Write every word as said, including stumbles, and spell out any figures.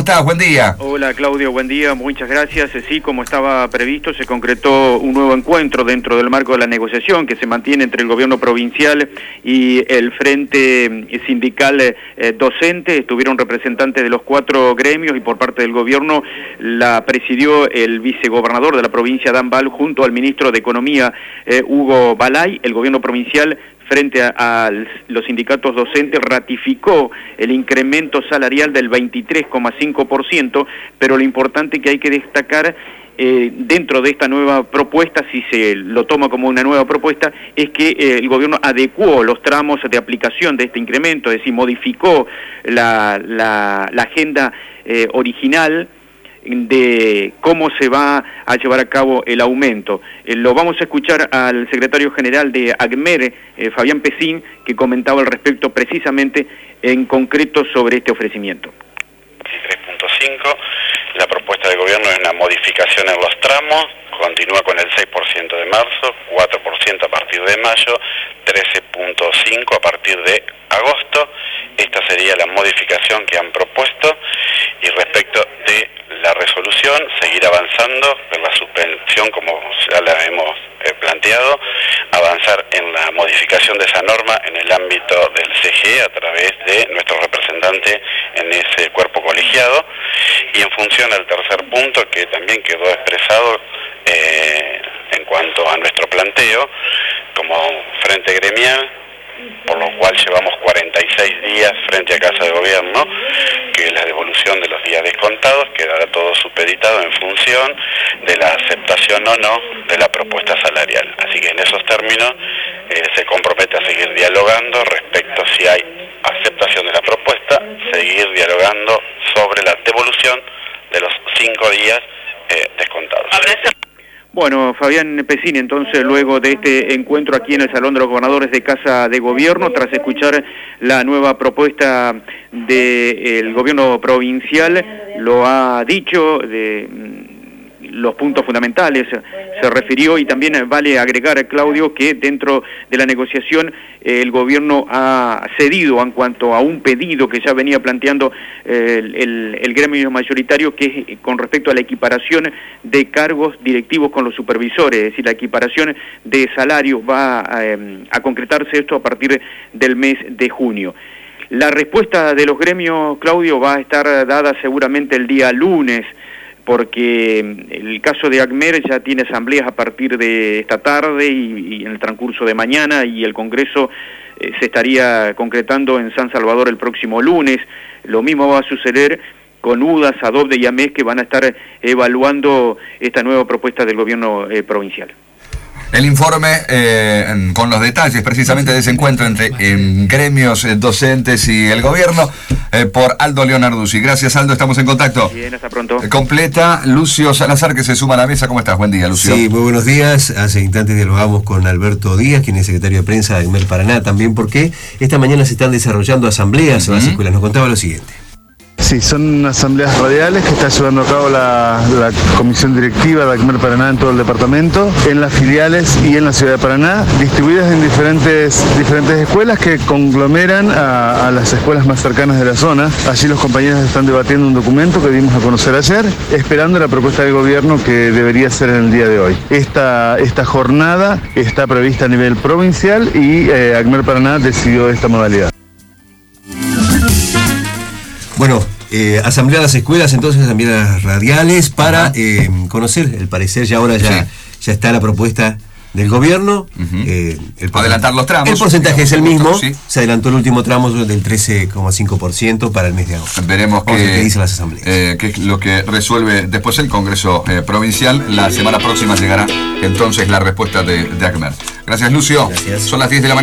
estás? Buen día. Hola Claudio, buen día, muchas gracias. Sí, como estaba previsto, se concretó un nuevo encuentro dentro del marco de la negociación que se mantiene entre el gobierno provincial y el Frente Sindical eh, Docente. Estuvieron representantes de los cuatro gremios y por parte del gobierno la presidió el vicegobernador de la provincia de Ambal junto al ministro de Economía, eh, Hugo Balay. El gobierno provincial, frente a, a los sindicatos docentes, ratificó el incremento salarial del veintitrés coma cinco por ciento, pero lo importante que hay que destacar eh, dentro de esta nueva propuesta, si se lo toma como una nueva propuesta, es que eh, el gobierno adecuó los tramos de aplicación de este incremento, es decir, modificó la, la, la agenda eh, original de cómo se va a llevar a cabo el aumento. Eh, lo vamos a escuchar al secretario general de ACMER, eh, Fabián Pesín, que comentaba al respecto precisamente en concreto sobre este ofrecimiento. tres punto cinco, la propuesta del gobierno es una modificación en los tramos, continúa con el seis por ciento de marzo, cuatro por ciento a partir de mayo, trece punto cinco por ciento a partir de agosto. Esta sería la modificación que han propuesto, y respecto de la resolución, seguir avanzando en la suspensión como ya la hemos eh, planteado, avanzar en la modificación de esa norma en el ámbito del C G E a través de nuestro representante en ese cuerpo colegiado, y en función al tercer punto que también quedó expresado eh, en cuanto a nuestro planteo como frente gremial, por lo cual llevamos cuarenta y seis días frente a Casa de Gobierno, que es la devolución de los días descontados, quedará todo supeditado en función de la aceptación o no de la propuesta salarial. Así que en esos términos eh, se compromete a seguir dialogando respecto si hay aceptación de la propuesta, seguir dialogando sobre la devolución de los cinco días eh, descontados. Bueno, Fabián Pesín, entonces, luego de este encuentro aquí en el Salón de los Gobernadores de Casa de Gobierno, tras escuchar la nueva propuesta del gobierno provincial, lo ha dicho, de los puntos fundamentales se refirió, y también vale agregar, Claudio, que dentro de la negociación eh, el gobierno ha cedido en cuanto a un pedido que ya venía planteando eh, el, el, el gremio mayoritario, que es con respecto a la equiparación de cargos directivos con los supervisores, es decir, la equiparación de salario va a, eh, a concretarse esto a partir del mes de junio. La respuesta de los gremios, Claudio, va a estar dada seguramente el día lunes, porque el caso de ACMER ya tiene asambleas a partir de esta tarde y, y en el transcurso de mañana, y el Congreso eh, se estaría concretando en San Salvador el próximo lunes. Lo mismo va a suceder con UDAS, ADOBDE y AMES, que van a estar evaluando esta nueva propuesta del gobierno eh, provincial. El informe eh, con los detalles precisamente de ese encuentro entre eh, gremios eh, docentes y el gobierno eh, por Aldo Leonarduzzi. Gracias, Aldo, estamos en contacto. Bien, hasta pronto. Eh, completa Lucio Salazar, que se suma a la mesa. ¿Cómo estás? Buen día, Lucio. Sí, muy buenos días. Hace instantes dialogamos con Alberto Díaz, quien es secretario de prensa de ACMER Paraná, también porque esta mañana se están desarrollando asambleas uh-huh. en las escuelas. Nos contaba lo siguiente. Sí, son asambleas radiales que está llevando a cabo la, la comisión directiva de ACMER Paraná en todo el departamento, en las filiales y en la ciudad de Paraná, distribuidas en diferentes, diferentes escuelas que conglomeran a, a las escuelas más cercanas de la zona. Allí los compañeros están debatiendo un documento que dimos a conocer ayer, esperando la propuesta del gobierno que debería ser en el día de hoy. Esta, esta jornada está prevista a nivel provincial y eh, ACMER Paraná decidió esta modalidad. Bueno, eh, asamblea de las escuelas, entonces asambleas radiales para eh, conocer el parecer. Ya ahora ya, sí. ya está la propuesta del gobierno. Uh-huh. eh, el adelantar los tramos. El porcentaje digamos, es el mismo. Sí. Se adelantó el último tramo del trece coma cinco por ciento para el mes de agosto. Veremos qué, qué dicen las asambleas. Eh, qué es lo que resuelve después el Congreso eh, Provincial. La semana próxima llegará entonces la respuesta de, de ACMER. Gracias, Lucio. Gracias. Son las diez de la mañana.